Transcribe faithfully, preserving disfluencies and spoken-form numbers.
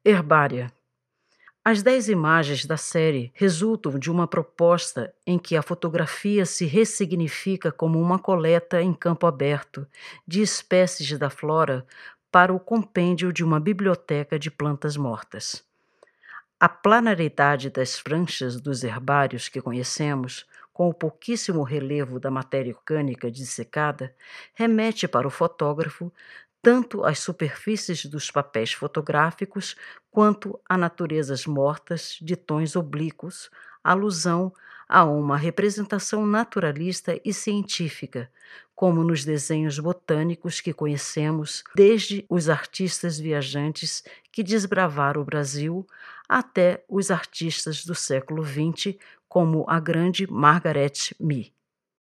Herbária. As dez imagens da série resultam de uma proposta em que a fotografia se ressignifica como uma coleta em campo aberto de espécies da flora para o compêndio de uma biblioteca de plantas mortas. A planaridade das franjas dos herbários que conhecemos, com o pouquíssimo relevo da matéria orgânica dissecada, remete para o fotógrafo tanto às superfícies dos papéis fotográficos quanto a naturezas mortas de tons oblíquos, alusão a uma representação naturalista e científica, como nos desenhos botânicos que conhecemos, desde os artistas viajantes que desbravaram o Brasil até os artistas do século vinte, como a grande Margaret Mee.